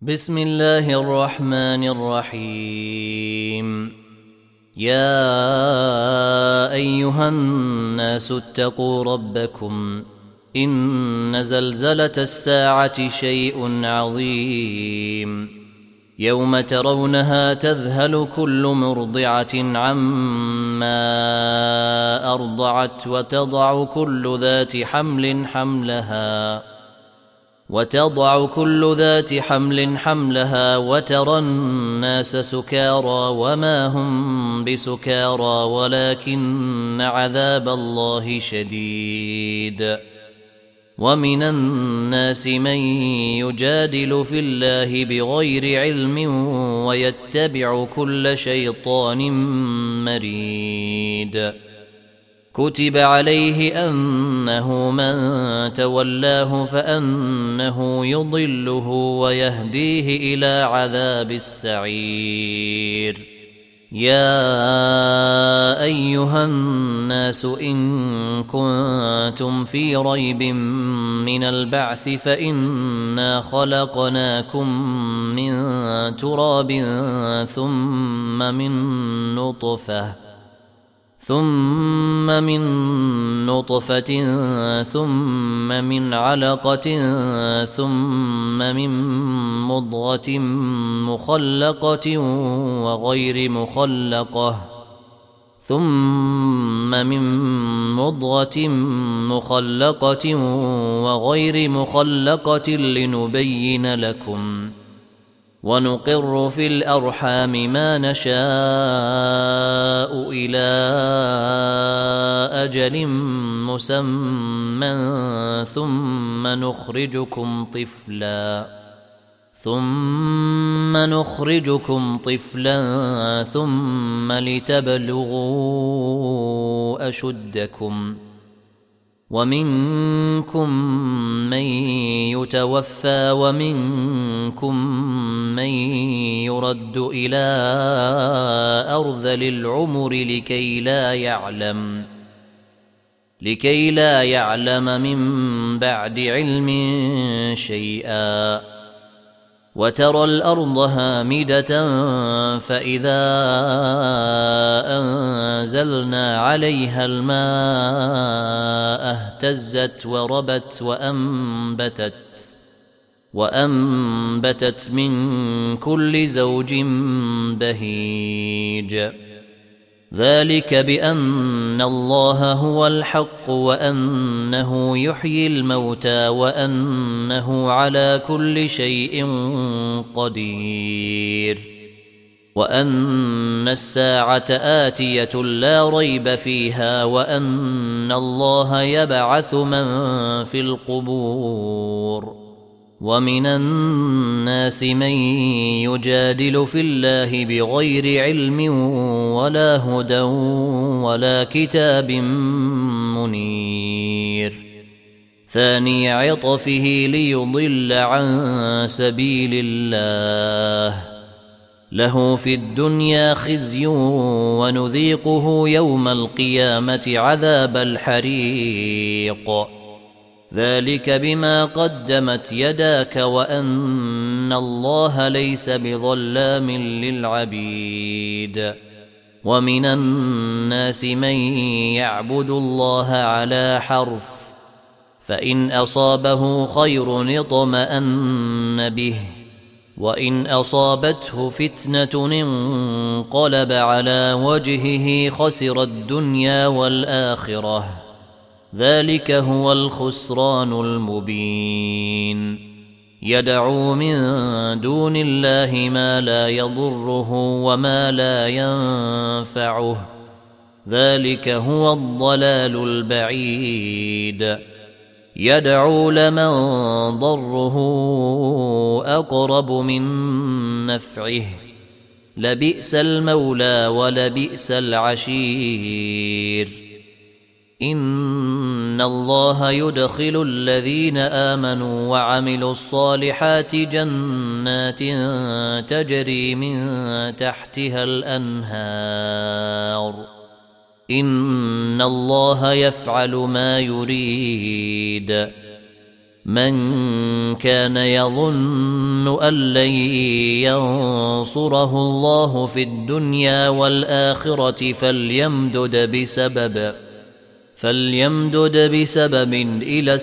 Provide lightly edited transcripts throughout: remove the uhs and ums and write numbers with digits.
بسم الله الرحمن الرحيم. يا أيها الناس اتقوا ربكم إن زلزلة الساعة شيء عظيم يوم ترونها تذهل كل مرضعة عما أرضعت وتضع كل ذات حمل حملها وترى الناس سكارى وما هم بسكارى ولكن عذاب الله شديد. ومن الناس من يجادل في الله بغير علم ويتبع كل شيطان مريد. كتب عليه أنه من تولاه فأنه يضله ويهديه إلى عذاب السعير. يا أيها الناس إن كنتم في ريب من البعث فإنا خلقناكم من تراب ثم من نطفة ثم من علقة ثم من مضغة مخلقة وغير مخلقة لنبين لكم ونقر في الأرحام ما نشاء إلى أجل مسمى ثم نخرجكم طفلا ثم لتبلغوا أشدكم ومنكم من يتوفى ومنكم من يرد إلى أرذل العمر لكي لا يعلم من بعد علم شيئا. وترى الأرض هامدة فإذا أنزلنا عليها الماء اهتزت وربت وأنبتت من كل زوج بهيج. ذلك بأن الله هو الحق وأنه يحيي الموتى وأنه على كل شيء قدير وأن الساعة آتية لا ريب فيها وأن الله يبعث من في القبور. ومن الناس من يجادل في الله بغير علم ولا هدى ولا كتاب منير. ثاني عطفه ليضل عن سبيل الله له في الدنيا خزي ونذيقه يوم القيامة عذاب الحريق. ذلك بما قدمت يداك وأن الله ليس بظلام للعبيد. ومن الناس من يعبد الله على حرف فإن أصابه خير اطمأن به وإن أصابته فتنة انقلب على وجهه خسر الدنيا والآخرة. ذلك هو الخسران المبين. يدعو من دون الله ما لا يضره وما لا ينفعه. ذلك هو الضلال البعيد. يدعو لمن ضره أقرب من نفعه لبئس المولى ولبئس العشير. إن الله يدخل الذين آمنوا وعملوا الصالحات جنات تجري من تحتها الأنهار. إن الله يفعل ما يريد. من كان يظن أن لن ينصره الله في الدنيا والآخرة فليمدد بسبب إلى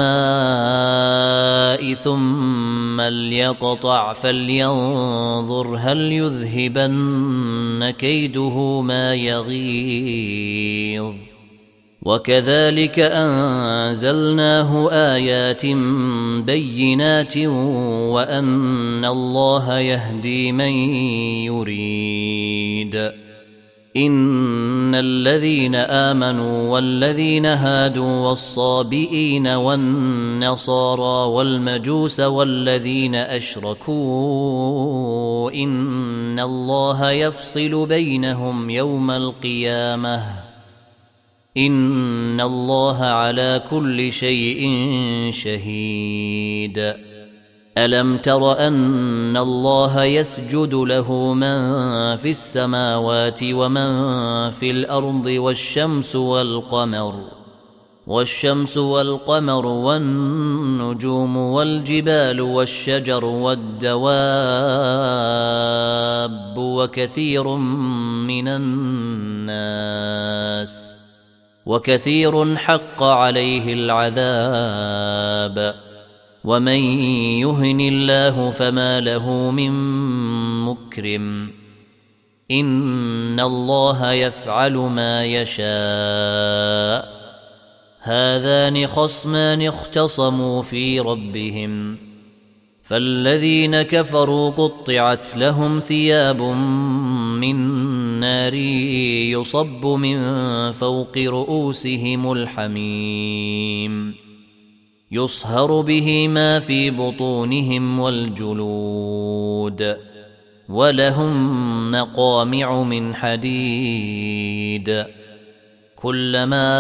السماء ثم ليقطع فلينظر هل يذهبن كيده ما يغيظ. وكذلك أنزلناه آيات بينات وأن الله يهدي من يريد. إن الذين آمنوا والذين هادوا والصابئين والنصارى والمجوس والذين أشركوا إن الله يفصل بينهم يوم القيامة إن الله على كل شيء شهيد. ألم تر أن الله يسجد له من في السماوات ومن في الأرض والشمس والقمر والنجوم والجبال والشجر والدواب وكثير حق عليه العذاب ومن يهن الله فما له من مكرم. إن الله يفعل ما يشاء. هذان خصمان اختصموا في ربهم فالذين كفروا قطعت لهم ثياب من نار يصب من فوق رؤوسهم الحميم يصهر به ما في بطونهم والجلود ولهم مقامع من حديد كلما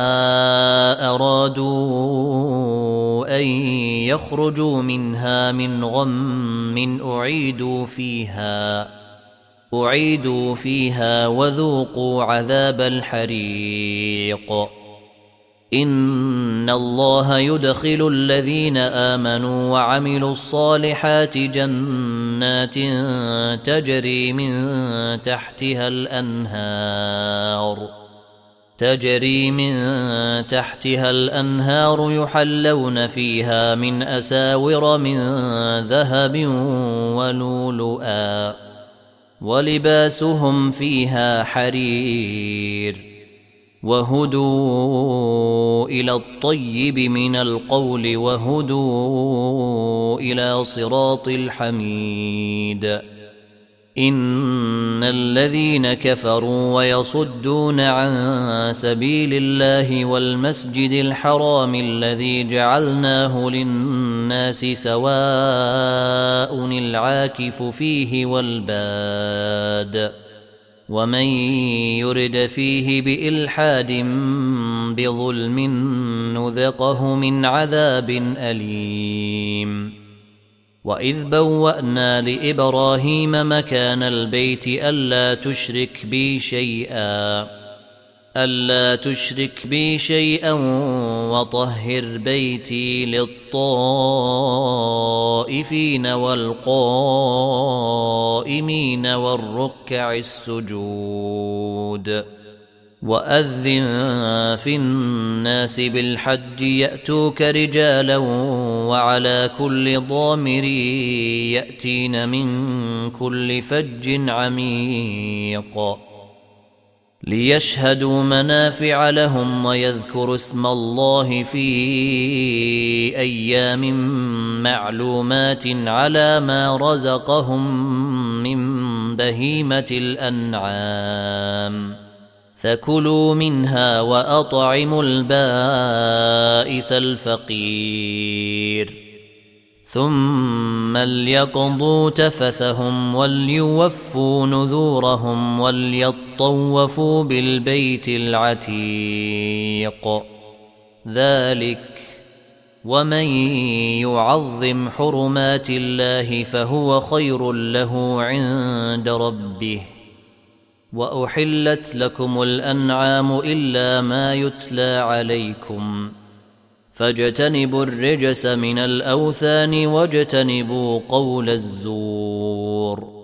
أرادوا أن يخرجوا منها من غم أعيدوا فيها وذوقوا عذاب الحريق. إن الله يدخل الذين آمنوا وعملوا الصالحات جنات تجري من تحتها الأنهار يحلون فيها من أساور من ذهب ولؤلؤا ولباسهم فيها حرير وهدوا إلى الطيب من القول وهدوا إلى صراط الحميد. إن الذين كفروا ويصدون عن سبيل الله والمسجد الحرام الذي جعلناه للناس سواء العاكف فيه والباد ومن يرد فيه بإلحاد بظلم نذقه من عذاب أليم. وإذ بوأنا لإبراهيم مكان البيت ألا تشرك بي شيئا وطهر بيتي للطائفين والقائمين والركع السجود. وأذن في الناس بالحج يأتوك رجالا وعلى كل ضامر يأتين من كل فج عميق ليشهدوا منافع لهم ويذكروا اسم الله في أيام معلومات على ما رزقهم من بهيمة الأنعام فكلوا منها وأطعموا البائس الفقير ثم ليقضوا تفثهم وليوفوا نذورهم وليطوفوا بالبيت العتيق. ذلك ومن يعظم حرمات الله فهو خير له عند ربه. وأحلت لكم الأنعام إلا ما يتلى عليكم فاجتنبوا الرجس من الأوثان واجتنبوا قول الزور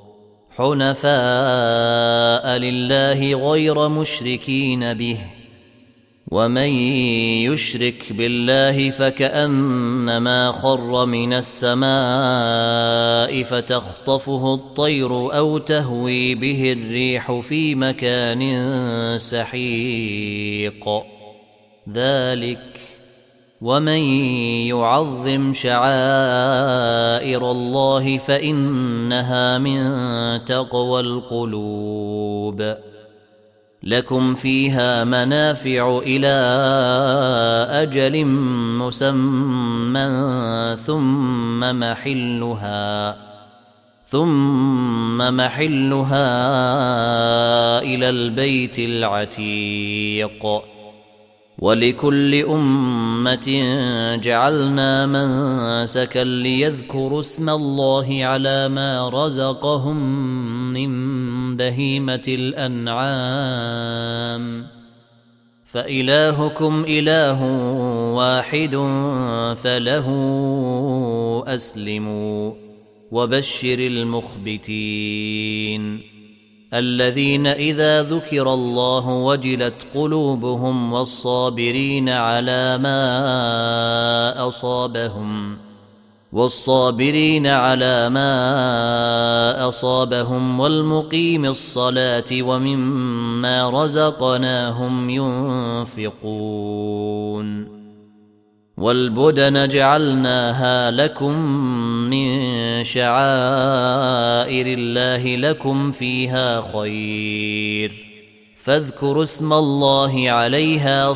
حنفاء لله غير مشركين به ومن يشرك بالله فكأنما خر من السماء فتخطفه الطير أو تهوي به الريح في مكان سحيق ذلك ومن يعظم شعائر الله فإنها من تقوى القلوب لكم فيها منافع إلى أجل مسمى ثم محلها إلى البيت العتيق ولكل أمة جعلنا منسكا ليذكروا اسم الله على ما رزقهم من بهيمة الأنعام فإلهكم إله واحد فله أسلموا وبشر المخبتين الذين إذا ذكر الله وجلت قلوبهم والصابرين على ما أصابهم والمقيم الصلاة ومما رزقناهم ينفقون والبدن جعلناها لكم من شعائر الله لكم فيها خير فاذكروا اسم الله عليها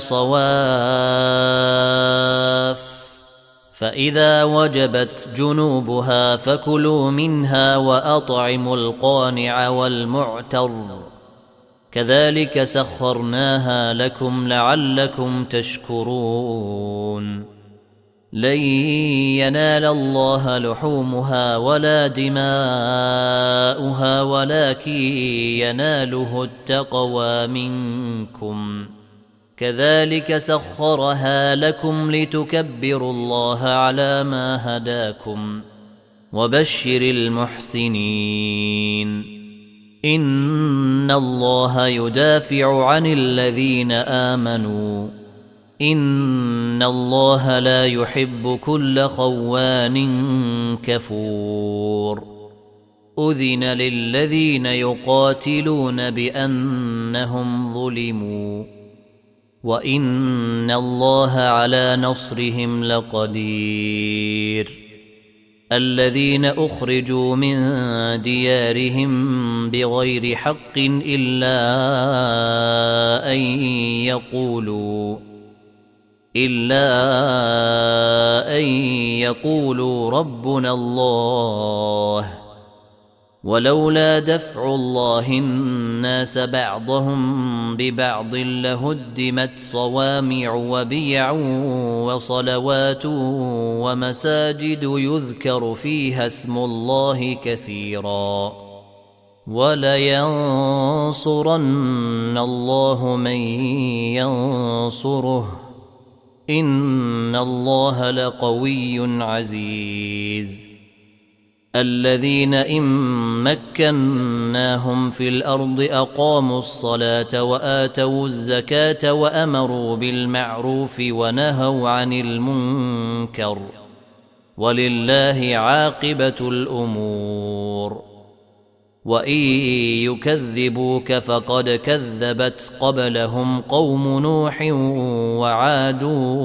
صواف فإذا وجبت جنوبها فكلوا منها وأطعموا القانع والمعتر كذلك سخرناها لكم لعلكم تشكرون لن ينال الله لحومها ولا دماؤها ولكن يناله التقوى منكم كذلك سخرها لكم لتكبروا الله على ما هداكم وبشر المحسنين إن الله يدافع عن الذين آمنوا إن الله لا يحب كل خوان كفور أذن للذين يقاتلون بأنهم ظلموا وإن الله على نصرهم لقدير الذين أخرجوا من ديارهم بغير حق إلا أن يقولوا ربنا الله ولولا دفع الله الناس بعضهم ببعض لهدمت صوامع وبيع وصلوات ومساجد يذكر فيها اسم الله كثيرا ولينصرن الله من ينصره إن الله لقوي عزيز الذين إن مكناهم في الأرض أقاموا الصلاة وآتوا الزكاة وأمروا بالمعروف ونهوا عن المنكر ولله عاقبة الأمور وإن يكذبوك فقد كذبت قبلهم قوم نوح وعاد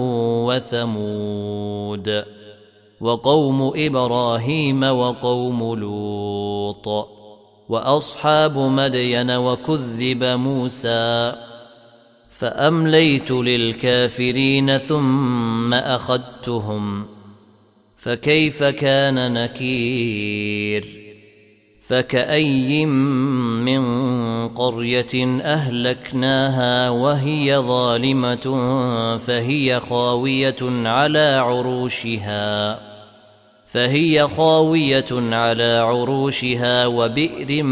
وثمود وقوم إبراهيم وقوم لوط وأصحاب مدين وكذب موسى فأمليت للكافرين ثم أخذتهم فكيف كان نكير فكأي من قرية أهلكناها وهي ظالمة فهي خاوية على عروشها وبئر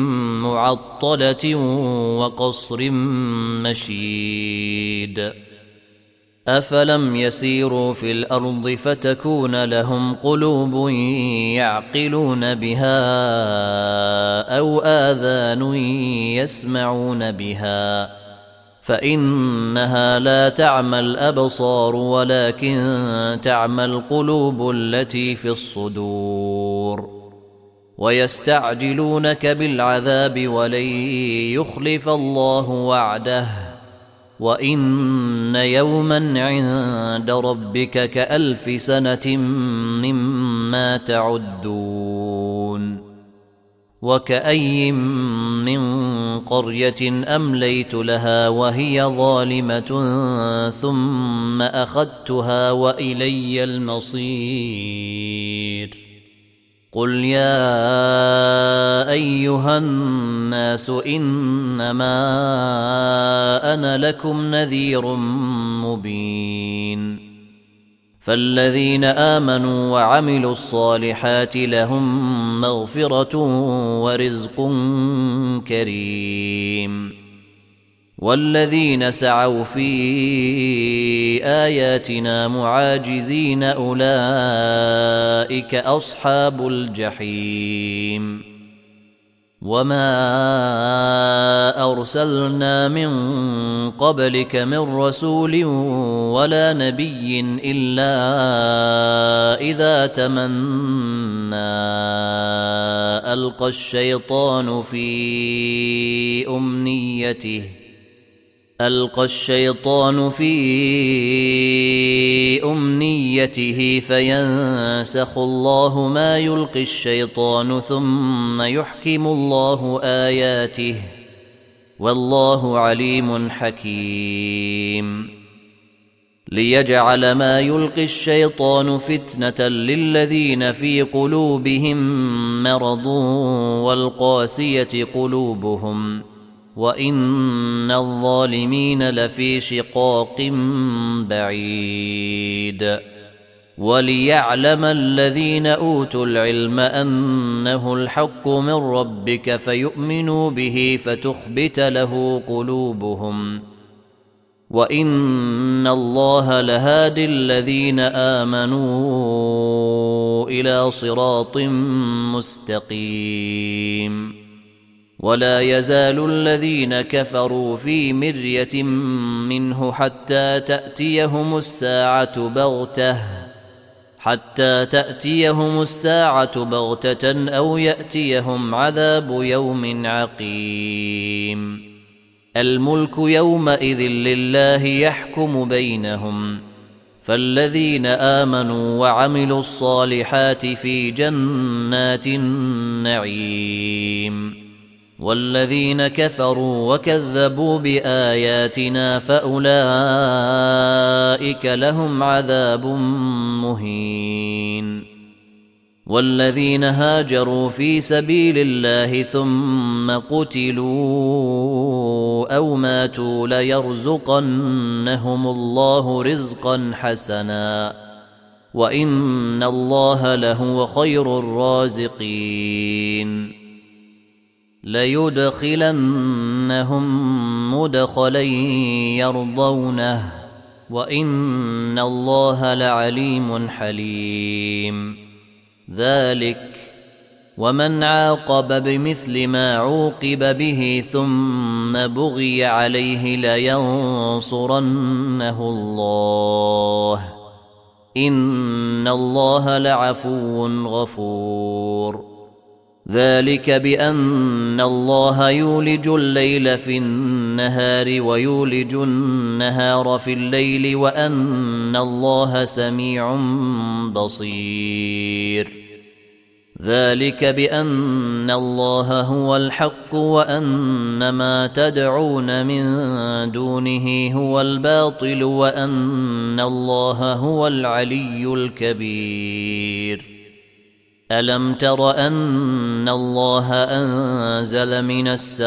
معطلة وقصر مشيد أفلم يسيروا في الأرض فتكون لهم قلوب يعقلون بها أو آذان يسمعون بها فإنها لا تعمى الأبصار ولكن تعمى القلوب التي في الصدور ويستعجلونك بالعذاب ولن يخلف الله وعده وإن يوما عند ربك كألف سنة مما تعدون وكأي من قرية أمليت لها وهي ظالمة ثم أخذتها وإلي المصير قل يا أيها الناس إنما أنا لكم نذير مبين فالذين آمنوا وعملوا الصالحات لهم مغفرة ورزق كريم والذين سعوا في آياتنا معاجزين أولئك أصحاب الجحيم وما أرسلنا من قبلك من رسول ولا نبي إلا إذا تمنى ألقى الشيطان في أمنيته فينسخ الله ما يلقي الشيطان ثم يحكم الله آياته والله عليم حكيم ليجعل ما يلقي الشيطان فتنة للذين في قلوبهم مرض والقاسية قلوبهم وإن الظالمين لفي شقاق بعيد وليعلم الذين أوتوا العلم أنه الحق من ربك فيؤمنوا به فتخبت له قلوبهم وإن الله لهادي الذين آمنوا إلى صراط مستقيم ولا يزال الذين كفروا في مرية منه حتى تأتيهم الساعة بغتة أو يأتيهم عذاب يوم عقيم الملك يومئذ لله يحكم بينهم فالذين آمنوا وعملوا الصالحات في جنات النعيم والذين كفروا وكذبوا بآياتنا فأولئك لهم عذاب مهين والذين هاجروا في سبيل الله ثم قتلوا أو ماتوا ليرزقنهم الله رزقا حسنا وإن الله لهو خير الرازقين ليدخلنهم مدخلا يرضونه وإن الله لعليم حليم ذلك ومن عاقب بمثل ما عوقب به ثم بغي عليه لينصرنه الله إن الله لعفو غفور ذلك بأن الله يولج الليل في النهار ويولج النهار في الليل وأن الله سميع بصير ذلك بأن الله هو الحق وأن ما تدعون من دونه هو الباطل وأن الله هو العلي الكبير ألم تر أن الله أنزل من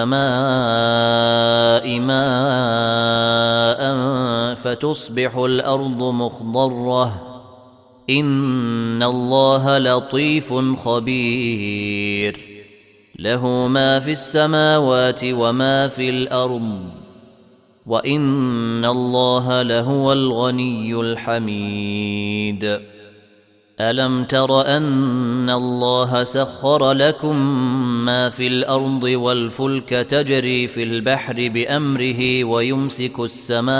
السماء ماء فتصبح الأرض مخضرة إن الله لطيف خبير له ما في السماوات وما في الأرض وإن الله لهو الغني الحميد. ألم تر أن الله سخر لكم ما في الأرض والفلك تجري في البحر بأمره ويمسك السماء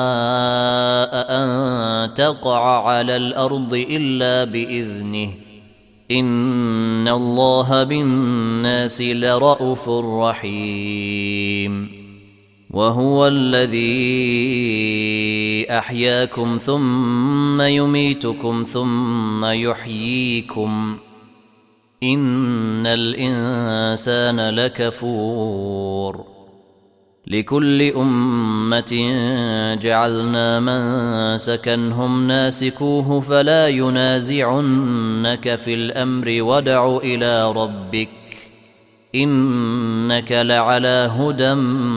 أن تقع على الأرض إلا بإذنه إن الله بالناس لرءوف رحيم. وهو الذي أحياكم ثم يميتكم ثم يحييكم إن الإنسان لكفور. لكل أمة جعلنا منسكا هم ناسكوه فلا ينازعنك في الأمر وادع إلى ربك إنك لعلى هدى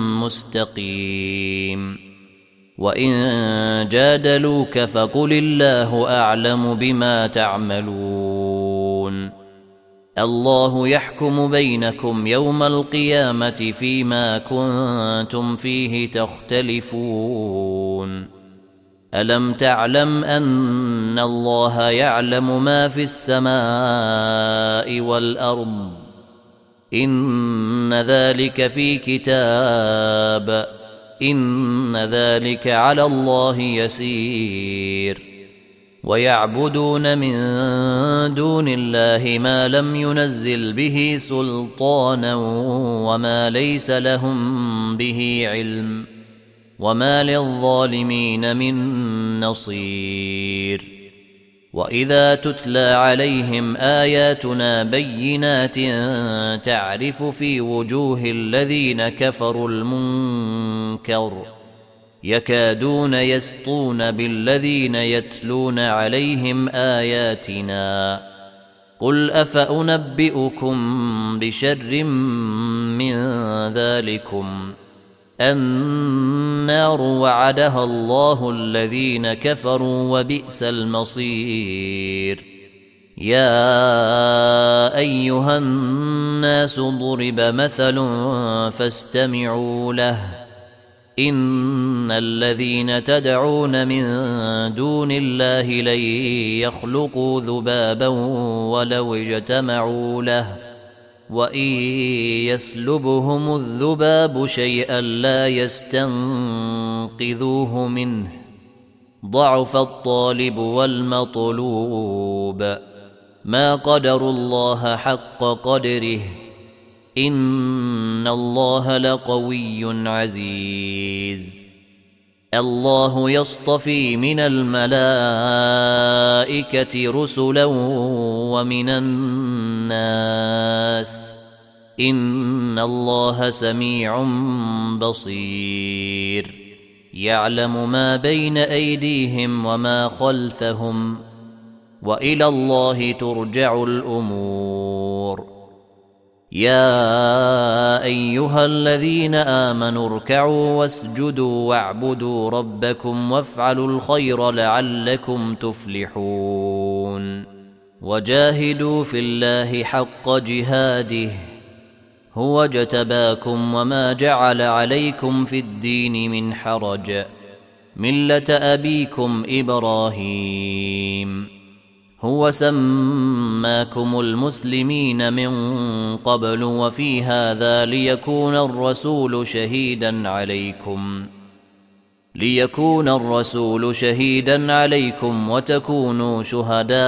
مستقيم. وإن جادلوك فقل الله أعلم بما تعملون. الله يحكم بينكم يوم القيامة فيما كنتم فيه تختلفون. ألم تعلم أن الله يعلم ما في السماء والأرض إن ذلك في كتاب إن ذلك على الله يسير. ويعبدون من دون الله ما لم ينزل به سلطانا وما ليس لهم به علم وما للظالمين من نصير. وإذا تتلى عليهم آياتنا بينات تعرف في وجوه الذين كفروا المنكر يكادون يسطون بالذين يتلون عليهم آياتنا. قل أفأنبئكم بشر من ذلكم النار وعدها الله الذين كفروا وبئس المصير. يا أيها الناس ضرب مثل فاستمعوا له إن الذين تدعون من دون الله لن يخلقوا ذبابا ولو اجتمعوا له وإن يسلبهم الذباب شيئا لا يستنقذوه منه ضعف الطالب والمطلوب. ما قدروا الله حق قدره إن الله لقوي عزيز. الله يصطفي من الملائكة رسلا ومن الناس إن الله سميع بصير. يعلم ما بين أيديهم وما خلفهم وإلى الله ترجع الأمور. يا أيها الذين آمنوا اركعوا واسجدوا واعبدوا ربكم وافعلوا الخير لعلكم تفلحون. وجاهدوا في الله حق جهاده هو اجتباكم وما جعل عليكم في الدين من حرج ملة أبيكم إبراهيم هو سماكم المسلمين من قبل وفي هذا ليكون الرسول شهيدا عليكم وتكونوا شهداء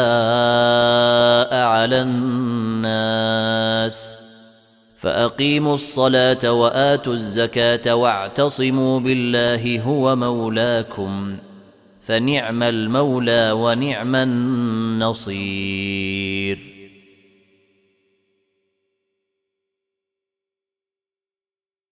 على الناس. فأقيموا الصلاة وآتوا الزكاة واعتصموا بالله هو مولاكم فنعم المولى ونعم النصير.